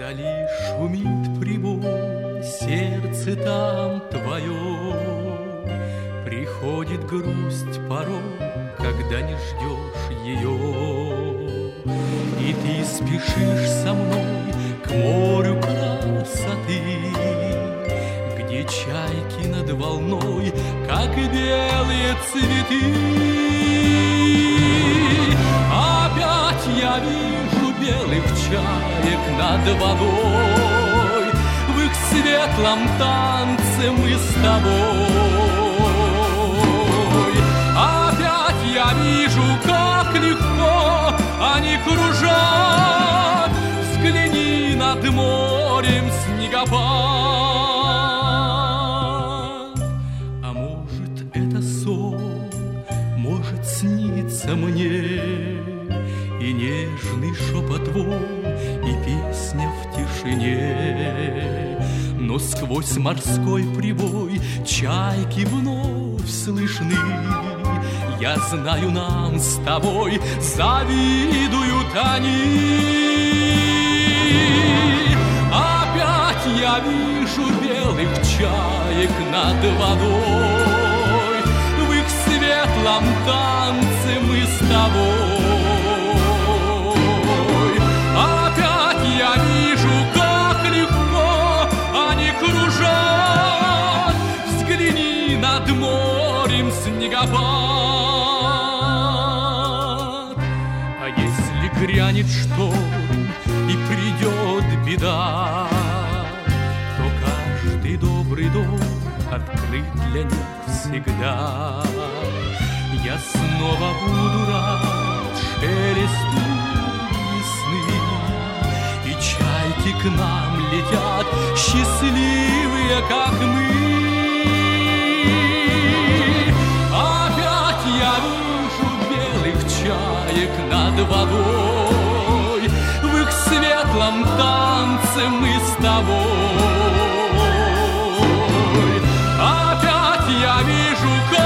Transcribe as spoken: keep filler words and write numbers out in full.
Вдали шумит прибой, сердце там твое. Приходит грусть порой, когда не ждешь ее. И ты спешишь со мной к морю красоты, где чайки над волной, как и белые цветы. Опять я вижу белых чаек над водой, в их светлом танце мы с тобой. Опять я вижу, как легко они кружат, взгляни над морем снегопад. А может, это сон, может, снится мне и нежный шепот твой, и песня в тишине. Но сквозь морской прибой чайки вновь слышны. Я знаю, нам с тобой завидуют они. Опять я вижу белых чаек над водой, в их светлом танце мы с тобой. Опять я вижу, как легко они кружат, взгляни над морем снегопад. А если грянет шторм и придет беда, то каждый добрый дом открыт для них всегда. Я снова буду рад шелесту весны, и чайки к нам летят, счастливые, как мы. Опять я вижу белых чаек над водой, в их светлом танце мы с тобой. Опять я вижу,